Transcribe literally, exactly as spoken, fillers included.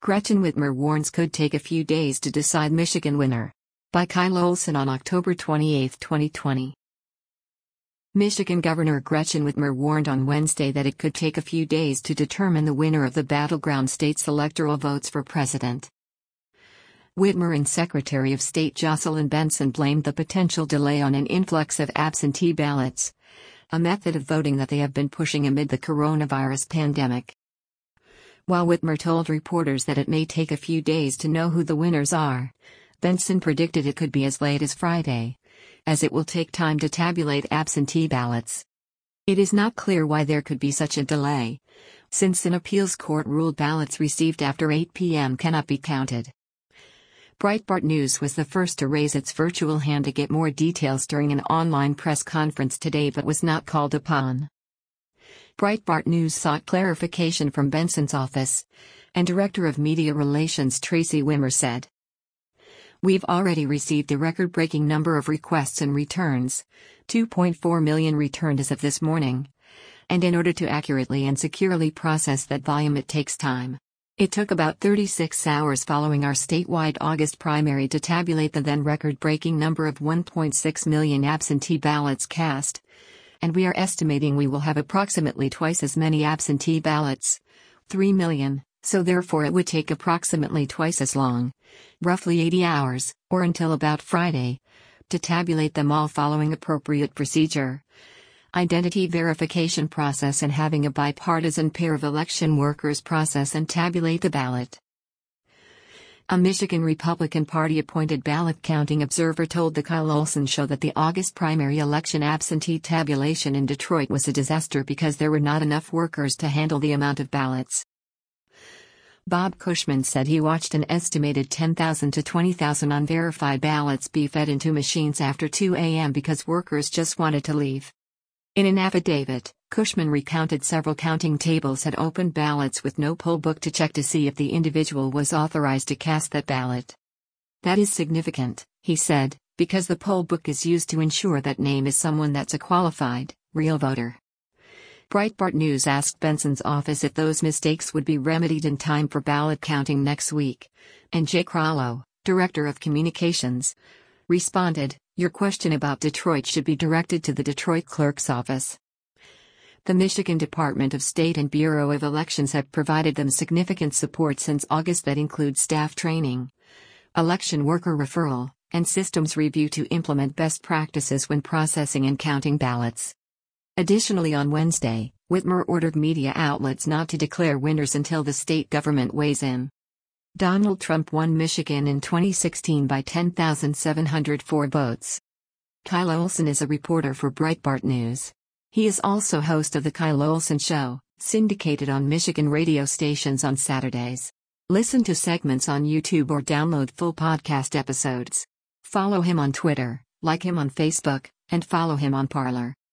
Gretchen Whitmer warns could take a few days to decide Michigan winner. By Kyle Olson on October twenty-eighth, twenty twenty. Michigan Governor Gretchen Whitmer warned on Wednesday that it could take a few days to determine the winner of the battleground state's electoral votes for president. Whitmer and Secretary of State Jocelyn Benson blamed the potential delay on an influx of absentee ballots, a method of voting that they have been pushing amid the coronavirus pandemic. While Whitmer told reporters that it may take a few days to know who the winners are, Benson predicted it could be as late as Friday, as it will take time to tabulate absentee ballots. It is not clear why there could be such a delay, since an appeals court ruled ballots received after eight p m cannot be counted. Breitbart News was the first to raise its virtual hand to get more details during an online press conference today but was not called upon. Breitbart News sought clarification from Benson's office, and Director of Media Relations Tracy Wimmer said, "We've already received a record-breaking number of requests and returns, two point four million returned as of this morning. And in order to accurately and securely process that volume it takes time. It took about thirty-six hours following our statewide August primary to tabulate the then record-breaking number of one point six million absentee ballots cast, and we are estimating we will have approximately twice as many absentee ballots, three million, so therefore it would take approximately twice as long, roughly eighty hours, or until about Friday, to tabulate them all following appropriate procedure, identity verification process and having a bipartisan pair of election workers process and tabulate the ballot." A Michigan Republican Party-appointed ballot counting observer told the Kyle Olson Show that the August primary election absentee tabulation in Detroit was a disaster because there were not enough workers to handle the amount of ballots. Bob Cushman said he watched an estimated ten thousand to twenty thousand unverified ballots be fed into machines after two a m because workers just wanted to leave. In an affidavit, Cushman recounted several counting tables had opened ballots with no poll book to check to see if the individual was authorized to cast that ballot. "That is significant," he said, "because the poll book is used to ensure that name is someone that's a qualified, real voter." Breitbart News asked Benson's office if those mistakes would be remedied in time for ballot counting next week, and Jake Rollo, Director of Communications, responded, "Your question about Detroit should be directed to the Detroit Clerk's office." The Michigan Department of State and Bureau of Elections have provided them significant support since August that includes staff training, election worker referral, and systems review to implement best practices when processing and counting ballots. Additionally, on Wednesday, Whitmer ordered media outlets not to declare winners until the state government weighs in. Donald Trump won Michigan in twenty sixteen by ten thousand seven hundred four votes. Kyle Olson is a reporter for Breitbart News. He is also host of The Kyle Olson Show, syndicated on Michigan radio stations on Saturdays. Listen to segments on YouTube or download full podcast episodes. Follow him on Twitter, like him on Facebook, and follow him on Parler.